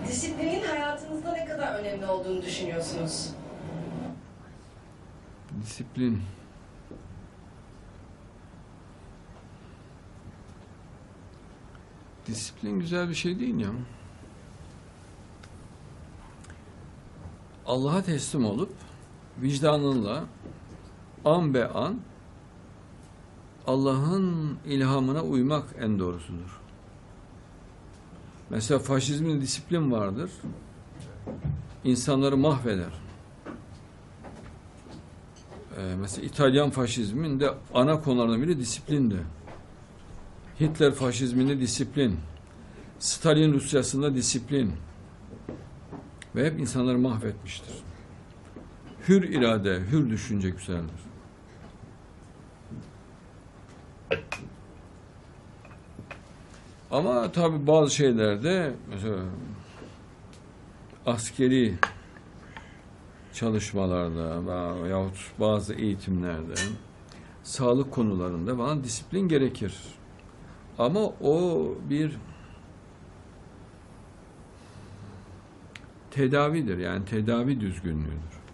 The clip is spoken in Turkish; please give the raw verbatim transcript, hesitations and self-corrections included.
Disiplinin hayatınızda ne kadar önemli olduğunu düşünüyorsunuz? Disiplin. Disiplin güzel bir şey değil ya. Allah'a teslim olup vicdanınla an be an Allah'ın ilhamına uymak en doğrusudur. Mesela faşizmin disiplin vardır. İnsanları mahveder. Ee, mesela İtalyan faşizmin de ana konularından biri disiplindi. Hitler faşizminde disiplin. Stalin Rusyasında disiplin. Ve hep insanları mahvetmiştir. Hür irade, hür düşünce güzeldir. Ama tabii bazı şeylerde mesela askeri çalışmalarda veyahut bazı eğitimlerde, sağlık konularında falan disiplin gerekir. Ama o bir tedavidir, yani tedavi düzgünlüğüdür.